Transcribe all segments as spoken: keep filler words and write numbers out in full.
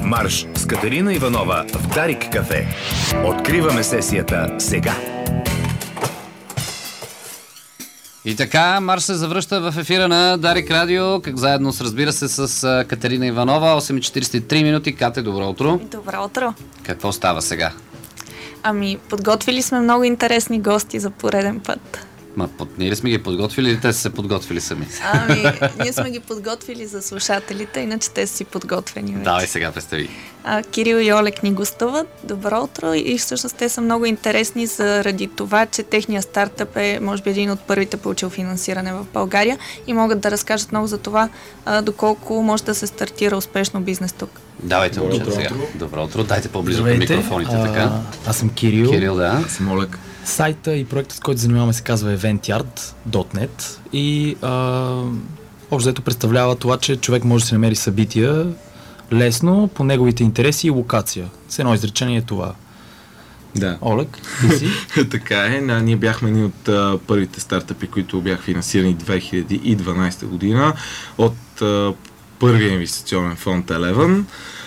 Марш с Катерина Иванова в Дарик кафе. Откриваме сесията сега. И така, Марш се завръща в ефира на Дарик Радио, как заедно с, разбира се, с Катерина Иванова. осем и четирийсет и три минути. Кате, добро утро. Добро утро. Какво става сега? Ами, подготвили сме много интересни гости за пореден път. Ма, под, ние ли сме ги подготвили или те са се подготвили сами? Ами, ние сме ги подготвили за слушателите, иначе те са си подготвени вече. Давай сега, представи. А, Кирил и Олег ни гостуват. Добро утро, и всъщност те са много интересни заради това, че техният стартъп е, може би, един от първите получил финансиране в България и могат да разкажат много за това, а, доколко може да се стартира успешно бизнес тук. Давайте, момчета, сега. Добро утро, дайте по-близо към микрофоните, а, така. Аз съм Кирил. Кирил, да. Аз съм Олег. Сайта и проектът, с който занимаваме, се казва eventyard точка нет и а, общо взето представлява това, че човек може да се намери събития лесно по неговите интереси и локация. С едно изречение е това. Да. Олег, ти си? Така е. На, ние бяхме едни от а, първите стартъпи, които бяха финансирани две хиляди и дванадесета година от а, първия инвестиционен фонд Eleven.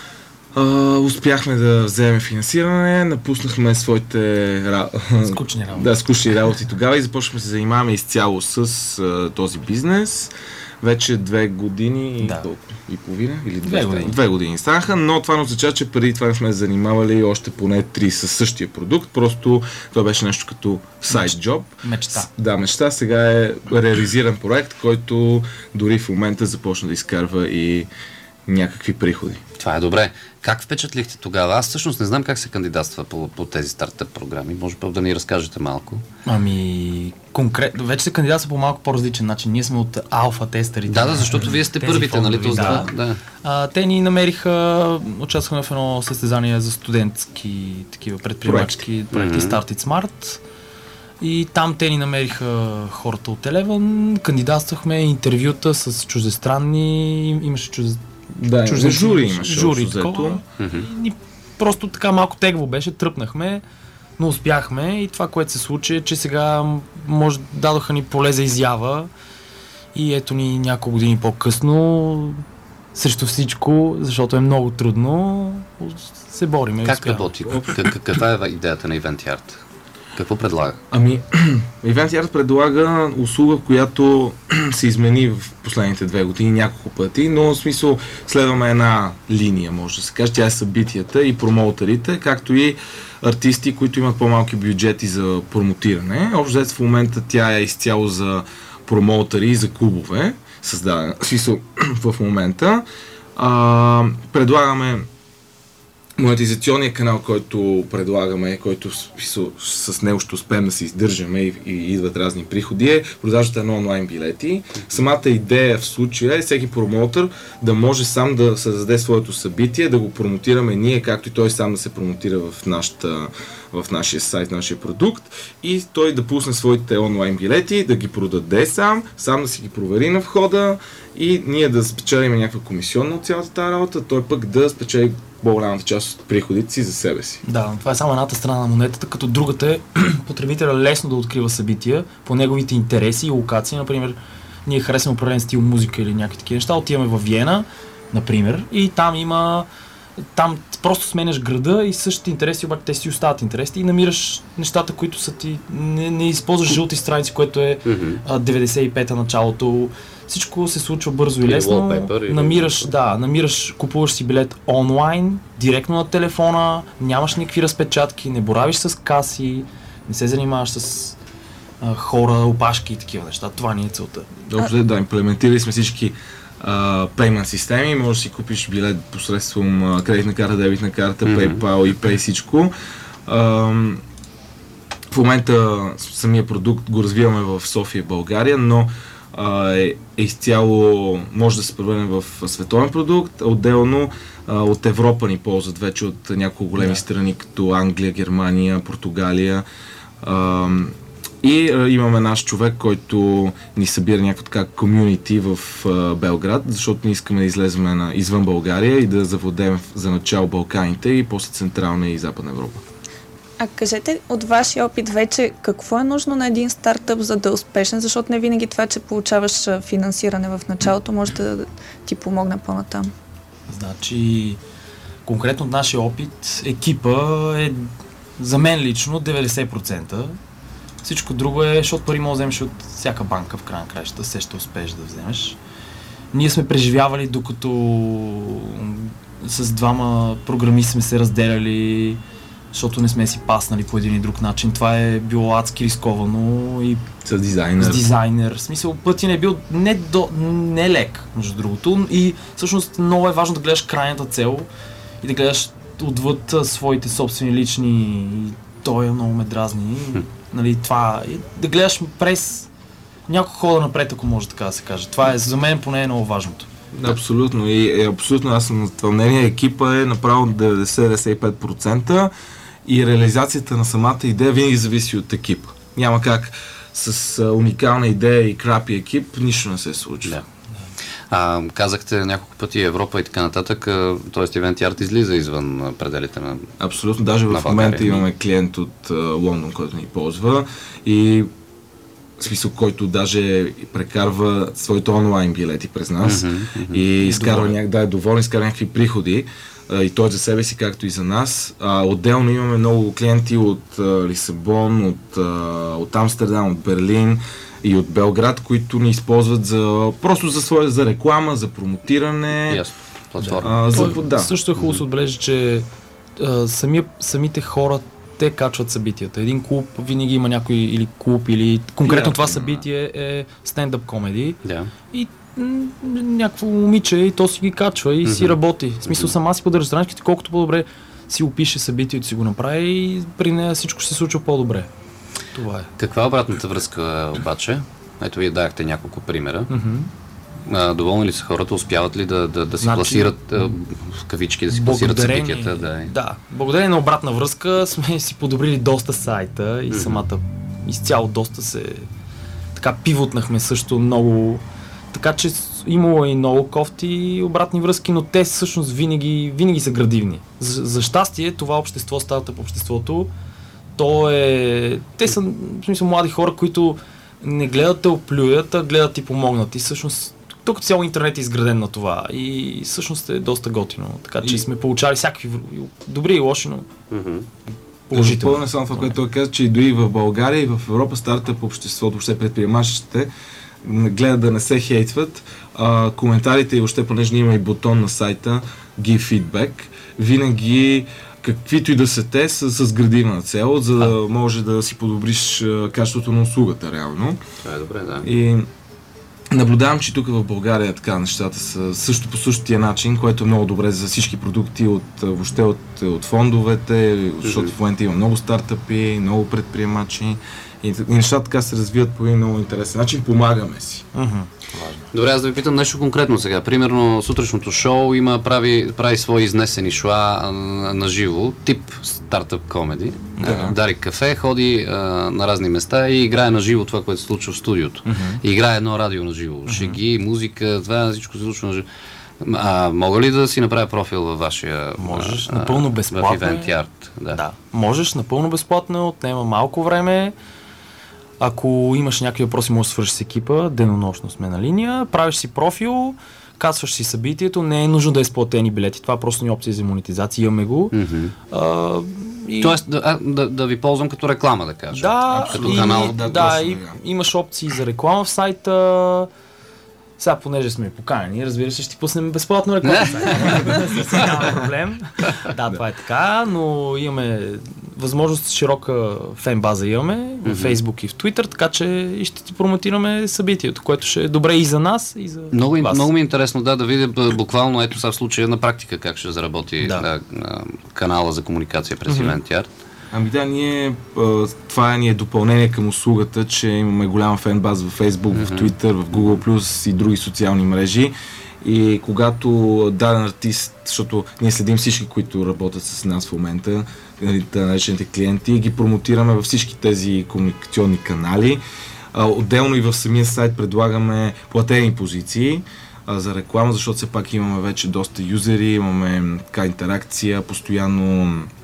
Uh, успяхме да вземем финансиране, напуснахме своите ра... скучни работи. Да, скучни работи тогава и започнахме да се занимаваме изцяло с uh, този бизнес. Вече две години да. и половина или две, две години. две години станаха, но това не означава, че преди това не сме занимавали още поне три със същия продукт. Просто това беше нещо като сайд джоб. Мечта. Да, мечта. Сега е реализиран проект, който дори в момента започна да изкарва и някакви приходи. Това е добре. Как впечатлихте тогава? Аз всъщност не знам как се кандидатства по, по тези стартъп програми. Може би да ни разкажете малко. Ами, конкретно, вече се кандидатства по малко по-различен начин. Ние сме от алфа тестърите. Да, да, защото вие сте първите, фондови, нали? Да. да. А, те ни намериха, участвахме в едно състезание за студентски такива предприемачки проекти Mm-hmm. Start It Smart. И там те ни намериха хората от Eleven. Кандидатствахме интервюта с чуждестранни, имаше чуждестранни. Да, Чужден жури имаше. Жури, такова. Mm-hmm. И просто така малко тегло беше, тръпнахме, но успяхме и това, което се случи, е, че сега може дадоха ни поле за изява и ето ни няколко години по-късно срещу всичко, защото е много трудно, се бориме. Как работи? Как, каква е идеята на eventyard? Какво предлага? Ами, eventyard предлага услуга, която се измени в последните две години няколко пъти, но в смисъл следваме една линия, може да се каже. Тя е събитията и промоутерите, както и артисти, които имат по-малки бюджети за промотиране. Общо в момента тя е изцяло за промоутери и за клубове, създадена в смисъл в момента. А, предлагаме монетизационния канал, който предлагаме, който с, с, с него ще успеем да се издържаме и, и идват разни приходи, е продажата на онлайн билети. Самата идея в случая е всеки промоутър да може сам да създаде своето събитие, да го промотираме ние, както и той сам да се промотира в, нашата, в нашия сайт, нашия продукт, и той да пусне своите онлайн билети, да ги продаде сам, сам да си ги провери на входа и ние да спечелим някаква комисионна от цялата тази работа, той пък да спечели по-голямата част от приходите си за себе си. Да, това е само едната страна на монетата, като другата е потребителя лесно да открива събития по неговите интереси и локации. Например, ние харесваме определен стил музика или някакви такива неща, отиваме в Виена, например, и там има там просто сменяш града и същите интереси, обаче те си остават интереси и намираш нещата, които са ти... Не, не използваш жълти страници, което е mm-hmm. деветдесет и пета началото. Всичко се случва бързо и лесно. Wallpaper, намираш, да, намираш, купуваш си билет онлайн, директно на телефона, нямаш никакви разпечатки, не боравиш с каси, не се занимаваш с а, хора, опашки и такива неща. Това ни е целта. Добре, да, имплементирали сме всички Uh, payment системи, можеш да си купиш билет посредством uh, кредитна карта, дебитна карта, mm-hmm. PayPal и Pay всичко. Uh, в момента самия продукт го развиваме в София, България, но uh, е, е изцяло може да се превърне в световен продукт. Отделно uh, от Европа ни ползват вече от няколко големи yeah. страни, като Англия, Германия, Португалия. Uh, И а, имаме наш човек, който ни събира някаква така комюнити в а, Белград, защото ние искаме да излезем на, извън България и да завладеем за начало Балканите и после Централна и Западна Европа. А кажете от вашия опит вече, какво е нужно на един стартъп, за да е успешен, защото не винаги това, че получаваш финансиране в началото, може да ти помогне по-натам. Значи, конкретно от нашия опит, екипа е за мен лично деветдесет процента. Всичко друго е, защото пари може да вземеш от всяка банка в края на краищата, все ще успееш да вземеш. Ние сме преживявали, докато с двама програмисти сме се разделяли, защото не сме си паснали по един и друг начин. Това е било адски рисковано и с дизайнер. С дизайнер. В смисъл, пътя не е бил не, до, не лек, между другото. И всъщност много е важно да гледаш крайната цел и да гледаш отвъд своите собствени лични. И той е много ме дразни. Нали, това, и да гледаш през няколко хода напред, ако може така да се каже. Това е за мен поне е много важното. Абсолютно. И е, абсолютно аз съм на това мнение. Екипа е направо деветдесет до деветдесет и пет процента и реализацията на самата идея винаги зависи от екипа. Няма как с а, уникална идея и крапи екип нищо не се случва. Да. А, казахте няколко пъти Европа и така нататък, т.е. Event Yard излиза извън пределите на Абсолютно, даже в момента имаме клиент от а, Лондон, който ни ползва и в смисъл, който даже прекарва своите онлайн билети през нас mm-hmm, mm-hmm. и изкарва някак, да е доволен, изкарва някакви приходи а, и той за себе си, както и за нас. А, отделно имаме много клиенти от а, Лисабон, от, а, от Амстердам, от Берлин и от Белград, които ни използват за, просто за своя за реклама, за промотиране. Ясно, платформа. А, за, да. Също е хубаво да се отбележи, че а, самия, самите хора те качват събитията. Един клуб винаги има някой или клуб, или конкретно yeah, това събитие е стендъп комеди. Yeah. И м- някакво момиче и то си ги качва и mm-hmm. си работи. В смисъл, сама си поддържа страничките, колкото по-добре си опише събитието, си го направи и при нея всичко ще се случва по-добре. Това е. Каква е обратната връзка обаче? Ето вие дадахте няколко примера. Mm-hmm. А, доволни ли са хората? Успяват ли да, да, да си значи, пласират а, в кавички, да си пласират събитията? Да, да. Благодарение на обратна връзка сме си подобрили доста сайта и mm-hmm. самата изцяло доста се така пивотнахме също много. Така че имало и много кофти обратни връзки, но те всъщност винаги, винаги са градивни. За, за щастие това общество, стартъп обществото, то е... Те са, в смисъл, млади хора, които не гледат да оплюят, а гледат и помогнат. И всъщност тук цяло интернет е изграден на това и всъщност е доста готино. Така че и... сме получали всякакви добри и лоши, но mm-hmm. положително. Пълне само това, което той каза, че и дори в България и в Европа стартъп обществото, въобще предприемачите, гледат да не се хейтват. А, коментарите и въобще, понеже има и бутон на сайта Give Feedback, винаги каквито и да са те, са с градивна цел, за да може да си подобриш качеството на услугата реално. Това е добре, да. И наблюдавам, че тук в България така нещата са също по същия начин, което е много добре за всички продукти, от, въобще от, от фондовете, защото в момента има много стартъпи, много предприемачи и, и нещата така се развиват по един много интересен начин, помагаме си. Uh-huh. Добре, аз да ви питам нещо конкретно сега. Примерно сутрешното шоу има прави, прави свои изнесени шоа на живо, тип стартъп комеди. Да. Дарик кафе ходи а, на разни места и играе на живо това, което се случва в студиото. Uh-huh. И играе едно радио на живо. Uh-huh. Шеги, музика, това всичко се случва на живо. А, мога ли да си направя профил във вашия... Можеш, а, напълно безплатно. В Event Yard. Да. да. Можеш, напълно безплатно, отнема малко време. Ако имаш някакви въпроси, можеш да свършиш с екипа, денонощно сме на линия, правиш си профил, казваш си събитието, не е нужно да е изплатени билети, това просто ни опция за монетизация, имаме го. Mm-hmm. А, и... Тоест да, да, да ви ползвам като реклама, да кажа. Да, като и, канал. Да, да и, имаш опции за реклама в сайта. Сега, понеже сме поканени, разбира се, ще ти пуснем безплатно реклама в сайта. Няма проблем. Да, това е така, но имаме възможност, широка фен база имаме в Facebook и в Twitter, така че и ще ти промотираме събитието, което ще е добре и за нас, и за много, вас. Много ми е интересно, да, да видя буквално ето сега в случая на практика как ще заработи да. Да, канала за комуникация през mm-hmm. Event Yard. Ами да, ние, това е ни е допълнение към услугата, че имаме голяма фен база в Facebook, mm-hmm. в Twitter, в Google+, и други социални мрежи. И когато даден артист, защото ние следим всички, които работят с нас в момента, наречените клиенти, ги промотираме във всички тези комуникационни канали. Отделно и в самия сайт предлагаме платени позиции за реклама, защото все пак имаме вече доста юзери, имаме така интеракция, постоянно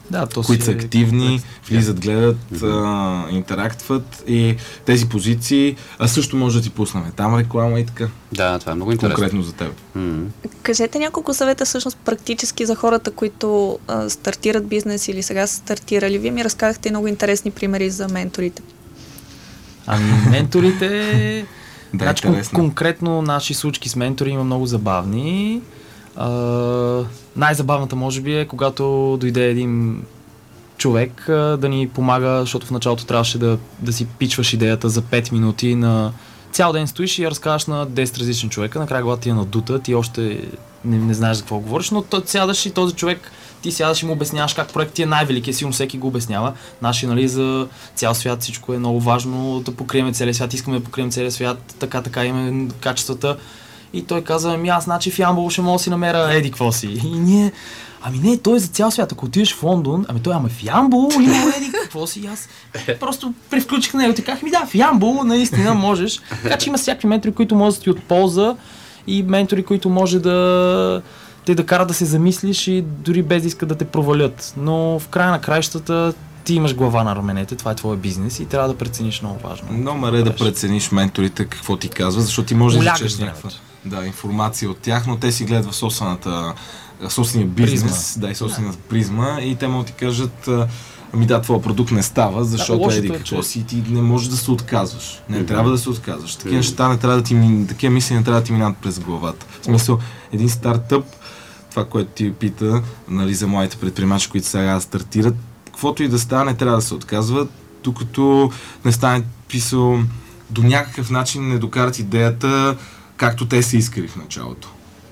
Да, то които са си е активни, комплекс. влизат, гледат, а, интерактват и тези позиции, а също може да ти пуснем там реклама и така, Да, това е много интересно. конкретно за теб. М. Кажете няколко съвета всъщност практически за хората, които а, стартират бизнес или сега са стартирали. Вие ми разказахте много интересни примери за менторите. Ами, менторите... Да, значи, кон- интересно. конкретно наши случки с ментори има много забавни. А, най-забавната може би е, когато дойде един човек а, да ни помага, защото в началото трябваше да, да си пичваш идеята за пет минути на... Цял ден стоиш и я разказваш на десет различни човека, накрая главата ти е надута, ти още не, не знаеш за какво говориш, но той сядаш и този човек, ти сядаш и му обясняваш как проектът е най-великият, сигурно всеки го обяснява. Наши, нали, за цял свят всичко е много важно, да покрием целия свят, искаме да покрием целия свят, така, така имаме качествата. И той каза, ами аз, значи в Ямбол ще мога да си намеря еди какво си. И ние, ами не, той е за цял свят, ако отидеш в Лондон, ами той, ама в Ямбол има еди какво си. И аз просто превключих на него и казах, ми да, в Ямбол наистина можеш. Така че има всякакви ментори, които може да ти от полза и ментори, които може да те да карат да се замислиш и дори без да искат да те провалят. Но в края на краищата ти имаш глава на раменете, това е твой бизнес и трябва да прецениш много важно. Номер е да прецениш менторите какво ти казва, защото ти можеш да Улягаш чуеш времето. някаква да, информация от тях, но те си гледат в собствената, собствения бизнес, Призма. да, и собствената призма и те могат да ти кажат, а, ами да, твой продукт не става, защото лошото еди е, какво че- си и ти не можеш да се отказваш. Не Мгм. трябва да се отказваш. Такива Мгм. неща не трябва да ти, ми- такива мисли не трябва да ти минат през главата. В смисъл, един стартъп, това, което ти пита, нали, за младите предприемачи, които сега стартират, каквото и да стане, трябва да се отказват, докато не стане писал до някакъв начин не докарат идеята, както те са искали в началото.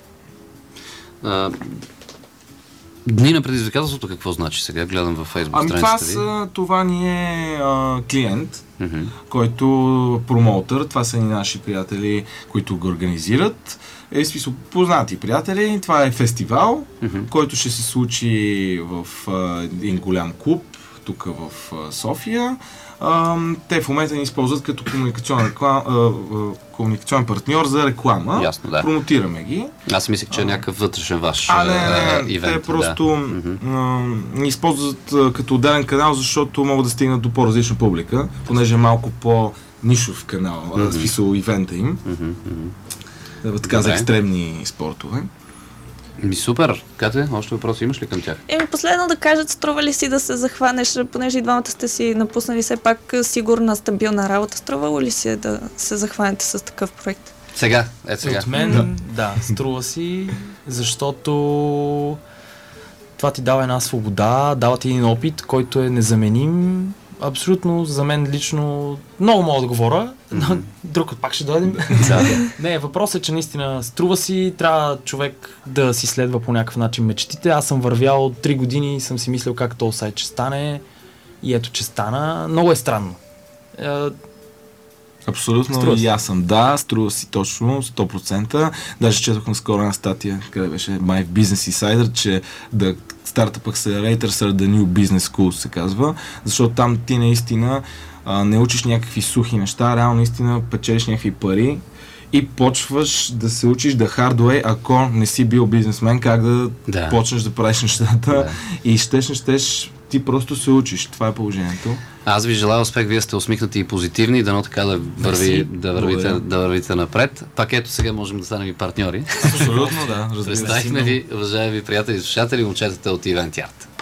А, Дни на предизвикателството какво значи сега? Гледам във Facebook Ами това, страницата ви. са, това ни е а, клиент, Мгм. който промоутър, това са ни наши приятели, които го организират. Е, смисъл, познати приятели, това е фестивал, Мгм. който ще се случи в а, един голям клуб, тук в а, София. А, те в момента ни използват като комуникационен, реклам, а, а, комуникационен партньор за реклама. Ясно, да. Промотираме ги. Аз мислех, че е някакъв вътрешен ваш А, не, а, не, ивент. те просто Да. Мгм. а, ни използват а, като отделен канал, защото могат да стигнат до по-различна публика, понеже е малко по-нишов канал, Мгм. mm-hmm. смисъл ивента им, Мгм, мгм. а, така за Добре. екстремни спортове. Ми супер. Кате, още въпроси имаш ли към тях? Еми, последно да кажат, струва ли си да се захванеш, понеже и двамата сте си напуснали все пак сигурна, стабилна работа, струвало ли си е да се захванете с такъв проект? Сега, ето сега. От мен, да, струва си, защото това ти дава една свобода, дава ти един опит, който е незаменим. Абсолютно, за мен лично, много мога да говоря, но друг път пак ще дойдем. Не, въпросът е, че наистина струва си, трябва човек да си следва по някакъв начин мечтите. Аз съм вървял три години и съм си мислил как този сайт ще стане и ето, че стана. Много е странно. Е, Абсолютно, Струва си. и аз съм да, струва си точно, сто процента. Даже четох наскоро една статия, къде беше май в Business Insider, че да Startup Accelerators are the new business schools, се казва, защото там ти наистина а, не учиш някакви сухи неща, реално наистина печелиш някакви пари и почваш да се учиш да hardway, ако не си бил бизнесмен, как да, Да. почнеш да правиш нещата Да. и щеш, не щеш, ти просто се учиш. Това е положението. Аз ви желая успех, вие сте усмихнати и позитивни, дано така да, върви, да, вървите, Благодаря. да вървите напред. Пак ето сега можем да станем и партньори. Абсолютно, да. Разбира се. Представихме ви, уважаеми приятели и слушатели, момчетата от Event Yard.